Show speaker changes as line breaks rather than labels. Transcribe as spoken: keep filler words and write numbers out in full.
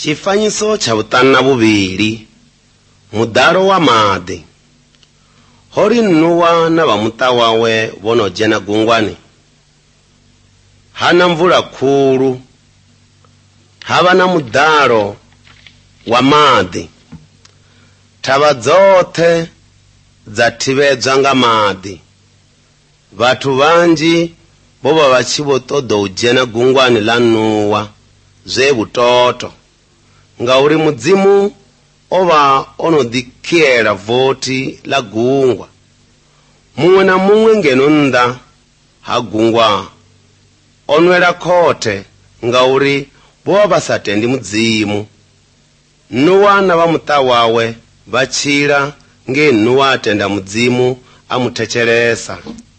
Chifanyiso cha butanu na bubiri mudaro wa madi. Hori Nuwa na bamuta wawe bonojena gungwani. Hana mvula kuru. Haba na mudaro wa madi. Taba zote zatibezwa nga madi. Batu banji boba bachibotodo ujena gungwani la Nuwa ze butoto. Nga uri mudzimu oba ono dikiera voti la gungwa. Mungwe na mungwe ngenunda ha gungwa. Onwela kote nga uri boba basatendi mudzimu. Nuwa na bamuta wawe bachira nge Nuwa atenda mudzimu amutecheresa.